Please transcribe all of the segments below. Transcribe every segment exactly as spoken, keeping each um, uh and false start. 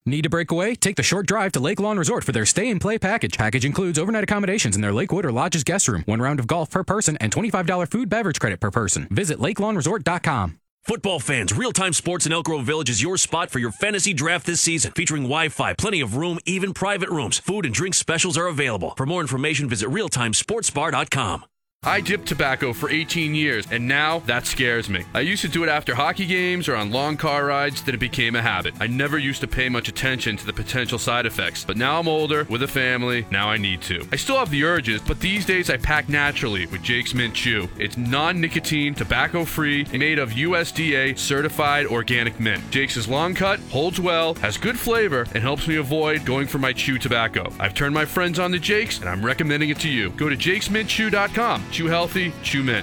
Need to break away? Take the short drive to Lake Lawn Resort for their stay and play package. Package includes overnight accommodations in their Lakewood or Lodges guest room, one round of golf per person, and twenty-five dollars food beverage credit per person. Visit lake lawn resort dot com. Football fans, Real Time Sports in Elk Grove Village is your spot for your fantasy draft this season. Featuring Wi-Fi, plenty of room, even private rooms. Food and drink specials are available. For more information, visit real time sports bar dot com. I dipped tobacco for eighteen years, and now that scares me. I used to do it after hockey games or on long car rides, then it became a habit. I never used to pay much attention to the potential side effects, but now I'm older, with a family, now I need to. I still have the urges, but these days I pack naturally with Jake's Mint Chew. It's non-nicotine, tobacco-free, and made of U S D A certified organic mint. Jake's is long cut, holds well, has good flavor, and helps me avoid going for my chew tobacco. I've turned my friends on to Jake's, and I'm recommending it to you. Go to jakes mint chew dot com. Chew healthy, chew mint.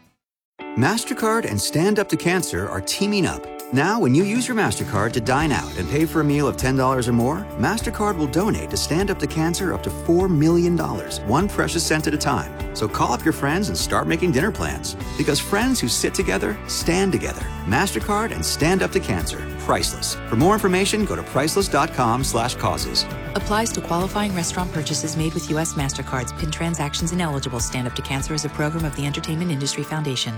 MasterCard and Stand Up to Cancer are teaming up. Now, when you use your MasterCard to dine out and pay for a meal of ten dollars or more, MasterCard will donate to Stand Up to Cancer up to four million dollars, one precious cent at a time. So call up your friends and start making dinner plans. Because friends who sit together, stand together. MasterCard and Stand Up to Cancer. Priceless. For more information, go to priceless.com slash causes. Applies to qualifying restaurant purchases made with U S MasterCards. PIN transactions ineligible. Stand Up to Cancer is a program of the Entertainment Industry Foundation.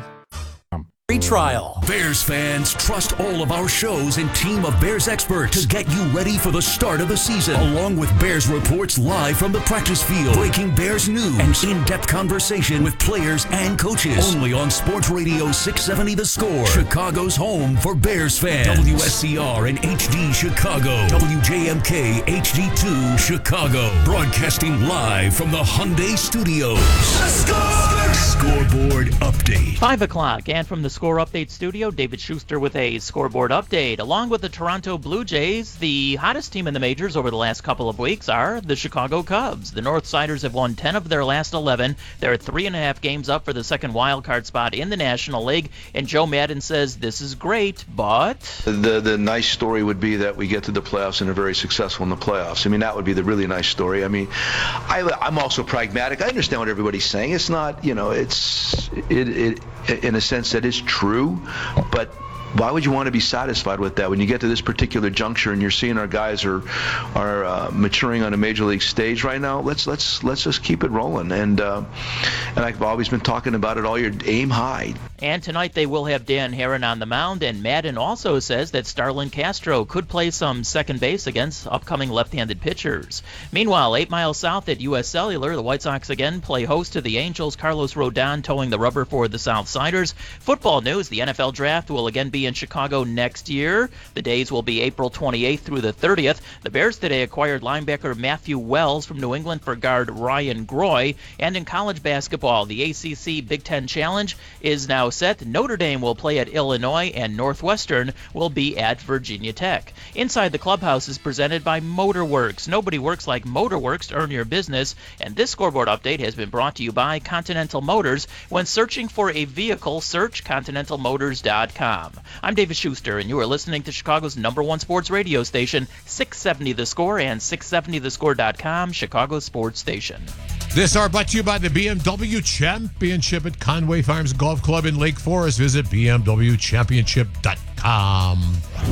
Free trial. Bears fans, trust all of our shows and team of Bears experts to get you ready for the start of the season, along with Bears reports live from the practice field, breaking Bears news, and in-depth conversation with players and coaches. Only on Sports Radio six seventy The Score, Chicago's home for Bears fans. W S C R and H D Chicago, W J M K H D two Chicago, broadcasting live from the Hyundai Studios. Score! Scoreboard update. Five o'clock, and from the Score Update studio, David Schuster with a scoreboard update. Along with the Toronto Blue Jays, the hottest team in the majors over the last couple of weeks are the Chicago Cubs. The Northsiders have won ten of their last eleven. They're three and a half games up for the second wild card spot in the National League. And Joe Maddon says this is great, but the the nice story would be that we get to the playoffs and are very successful in the playoffs. I mean, that would be the really nice story. I mean, I, I'm also pragmatic. I understand what everybody's saying. It's not, you know, it's it it in a sense that is true, but why would you want to be satisfied with that when you get to this particular juncture and you're seeing our guys are are uh, maturing on a major league stage right now? Let's let's let's just keep it rolling. And uh, and I've always been talking about it all year. Aim high. And tonight they will have Dan Herron on the mound, and Maddon also says that Starlin Castro could play some second base against upcoming left-handed pitchers. Meanwhile, eight miles south at U S Cellular, the White Sox again play host to the Angels. Carlos Rodon towing the rubber for the Southsiders. Football news, the N F L Draft will again be in Chicago next year. The days will be April twenty-eighth through the thirtieth. The Bears today acquired linebacker Matthew Wells from New England for guard Ryan Groy. And in college basketball, the A C C Big Ten Challenge is now set. Notre Dame will play at Illinois, and Northwestern will be at Virginia Tech. Inside the Clubhouse is presented by Motorworks. Nobody works like Motorworks to earn your business, and this scoreboard update has been brought to you by Continental Motors. When searching for a vehicle, search continental motors dot com. I'm David Schuster, and you are listening to Chicago's number one sports radio station, six seventy The Score and six seventy the score dot com, Chicago Sports Station. This hour brought to you by the B M W Championship at Conway Farms Golf Club in Lake Forest. Visit b m w championship dot com.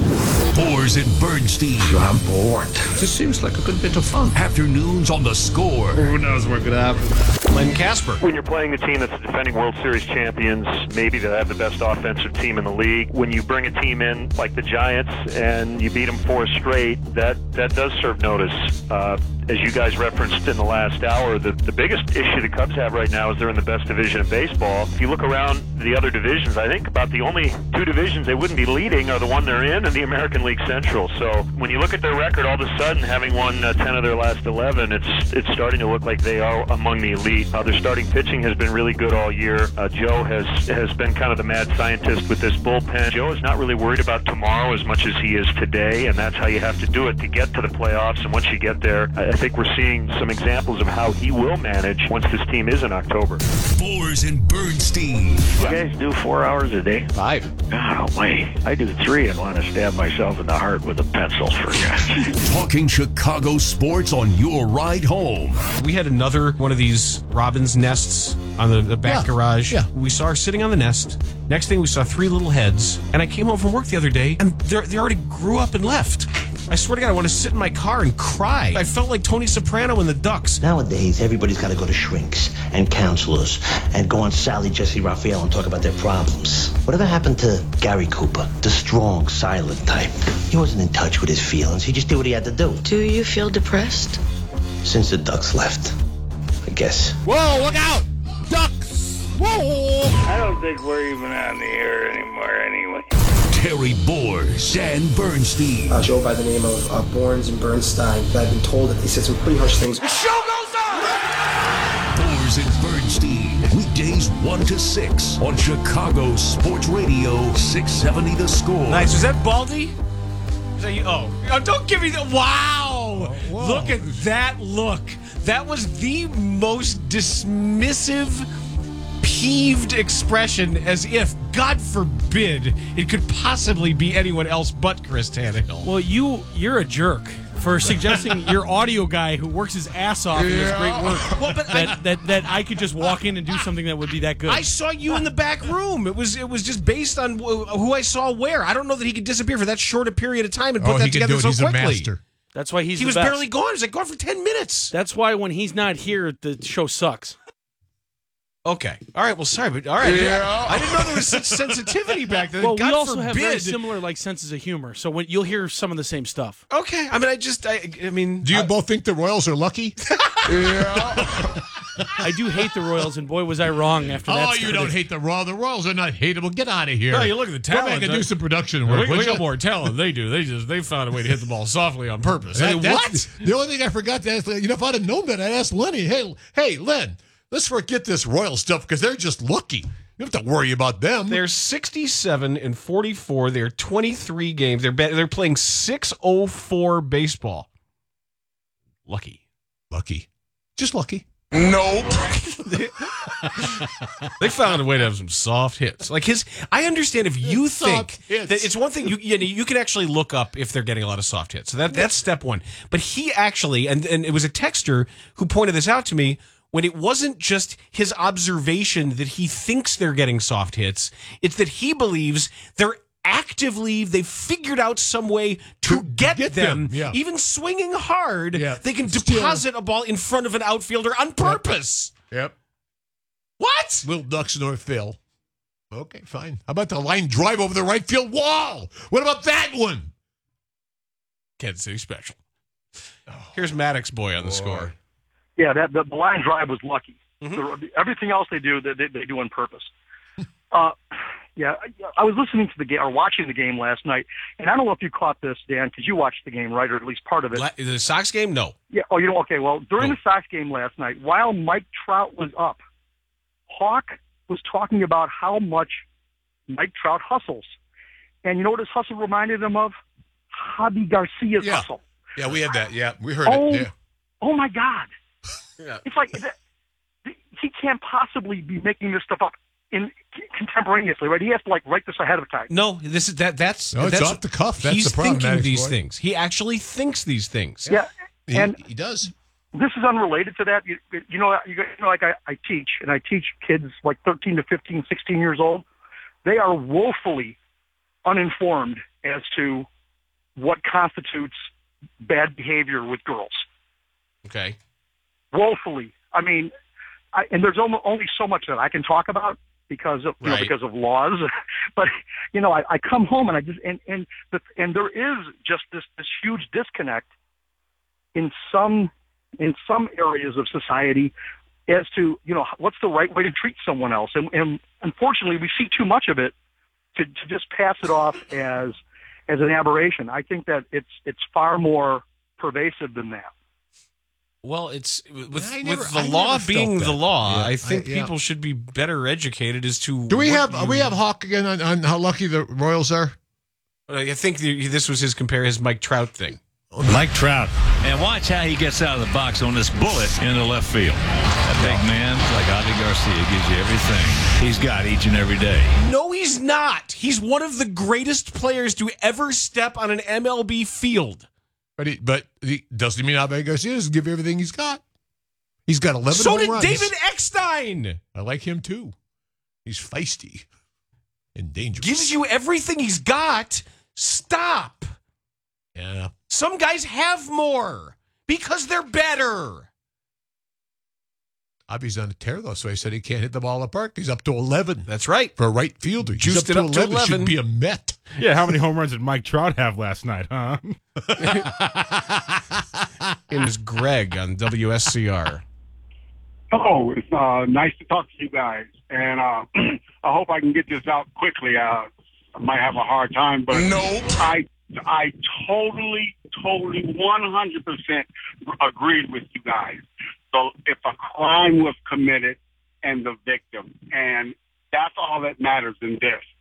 Boers and Bernstein. I'm bored. This seems like a good bit of fun. Afternoons on The Score. Who knows what could happen? Len Casper. When you're playing a team that's the defending World Series champions, maybe they have the best offensive team in the league. When you bring a team in like the Giants and you beat them four straight, that, that does serve notice. Uh, as you guys referenced in the last hour, the, the biggest issue the Cubs have right now is they're in the best division of baseball. If you look around the other divisions, I think about the only two divisions they wouldn't be leading are the one they're in and the American League Central. So when you look at their record, all of a sudden, having won uh, ten of their last eleven, it's it's starting to look like they are among the elite. Uh, their starting pitching has been really good all year. Uh, Joe has, has been kind of the mad scientist with this bullpen. Joe is not really worried about tomorrow as much as he is today, and that's how you have to do it to get to the playoffs. And once you get there, I, I think we're seeing some examples of how he will manage once this team is in October. Boers and Bernstein. You guys do four hours a day? Five. God almighty. I do three and want to stab myself in the heart with a pencil for you. Talking Chicago sports on your ride home. We had another one of these robin's nests on the, the back Yeah, garage. yeah. We saw her sitting on the nest. Next thing, we saw three little heads. And I came home from work the other day, and they they already grew up and left. I swear to God, I want to sit in my car and cry. I felt like Tony Soprano in The Ducks. Nowadays, everybody's got to go to shrinks and counselors and go on Sally Jesse Raphael and talk about their problems. Whatever happened to Gary Cooper, the strong, silent type? He wasn't in touch with his feelings. He just did what he had to do. Do you feel depressed? Since the Ducks left, I guess. Whoa, look out! Ducks! Whoa! I don't think we're even on the air anymore anyway. Terry Bors, Dan Bernstein. A show by the name of uh, Borns and Bernstein. I've been told that they said some pretty harsh things. The show goes on! Bors and Bernstein. Weekdays one to six on Chicago Sports Radio, six seventy The Score. Nice. Was that Baldy? Is that you? Oh. oh, don't give me the... Wow! Whoa. Look at that look. That was the most dismissive, peeved expression, as if, God forbid, it could possibly be anyone else but Chris Tannehill. Well, you, you're a jerk for suggesting your audio guy who works his ass off in this great work Well, but that, I- that, that I could just walk in and do something that would be that good. I saw you in the back room. It was it was just based on wh- who I saw where. I don't know that he could disappear for that short a period of time and put Oh, that he can together do it. so He's quickly. a master. That's why he's He the was best. barely gone. He was like gone for ten minutes. That's why when he's not here, the show sucks. Okay. All right. Well, sorry, but all right. Yeah. I didn't know there was such sensitivity back then. Well, God we also forbid. have very similar like senses of humor, so when you'll hear some of the same stuff. Okay. I mean, I just, I, I mean, Do you I- both think the Royals are lucky? yeah. I do hate the Royals, and boy, was I wrong after that. Oh, you started. don't hate the Royals. The Royals are not hateable. Get out of here. No, you look at the Go talent. back and do some production We, work. we would got you? more talent. They do. They just they found a way to hit the ball softly on purpose. I That- mean, that's- what? The only thing I forgot to ask, you know, if I'd have known that, I'd ask Lenny, hey, hey, Len, let's forget this Royal stuff because they're just lucky. You don't have to worry about them. They're sixty-seven and forty-four. They're twenty-three games. They're ba- they're playing six oh four baseball. Lucky. Lucky. Just lucky. Nope. They found a way to have some soft hits. Like his, I understand if you Soft think hits. that it's one thing you you, know, you can actually look up if they're getting a lot of soft hits. So that that's step one. But he actually, and and it was a texter who pointed this out to me when it wasn't just his observation that he thinks they're getting soft hits. It's that he believes they're actively, they've figured out some way to, To get, get them, them, yeah. even swinging hard, Yeah. they can Still. deposit a ball in front of an outfielder on purpose. Yep. What? Little Ducks North Phil. Okay, fine. How about the line drive over the right field wall? What about that one? Kansas City special. Here's Maddox boy on the score. Yeah, that the, the line drive was lucky. Mm-hmm. The, everything else they do, they, they, they do on purpose. uh, yeah, I, I was listening to the game or watching the game last night, and I don't know if you caught this, Dan, because you watched the game, right, or at least part of it. La- the Sox game? No. Yeah. Oh, you know. Okay. Well, during No. the Sox game last night, while Mike Trout was up, Hawk was talking about how much Mike Trout hustles, and you know what his hustle reminded him of? Javi Garcia's Yeah. hustle. Yeah, we had that. Yeah, we heard Oh, it. Yeah. oh my God! Yeah. It's like that, he can't possibly be making this stuff up in contemporaneously, right? He has to like write this ahead of time. No, this is that. That's No, it's that's, off the cuff. That's he's the problem, thinking Maddox these boy. things. He actually thinks these things. Yeah, He, and he does. this is unrelated to that. You, you know, you know, like I, I teach, and I teach kids like thirteen to fifteen, sixteen years old. They are woefully uninformed as to what constitutes bad behavior with girls. Okay. Woefully. I mean, I, and there's only, only so much that I can talk about because of you Right. know because of laws. But you know, I, I come home and I just and and the, and there is just this this huge disconnect in some in some areas of society as to you know what's the right way to treat someone else, and, and unfortunately we see too much of it to, to just pass it off as as an aberration. I think that it's it's far more pervasive than that. Well, it's with, I never- with the I law never felt being that. the law. Yeah, I think I- yeah. people should be better educated as to. Do we what have you- we have Hawk again on, on how lucky the Royals are? I think the, this was his compare his Mike Trout thing. Mike Trout. And watch how he gets out of the box on this bullet in the left field. That big man, like Javi Garcia, gives you everything he's got each and every day. No, he's not. He's one of the greatest players to ever step on an M L B field. But he, but he doesn't mean Javi Garcia doesn't give you everything he's got. He's got eleven. So home did runs. David Eckstein. I like him too. He's feisty and dangerous. Gives you everything he's got. Stop. Yeah. Some guys have more because they're better. Avi's on a tear, though, so I said he can't hit the ball in the park. He's up to eleven. That's right. For a right fielder. He's Juiced up, it to, up to eleven. eleven. Should be a Met. Yeah, how many home runs did Mike Trout have last night, huh? It was Greg on W S C R. Hello, it's uh, nice to talk to you guys, and uh, I hope I can get this out quickly. Uh, I might have a hard time, but Nope. I I totally, totally, one hundred percent agreed with you guys. So if a crime was committed and the victim, and that's all that matters in this.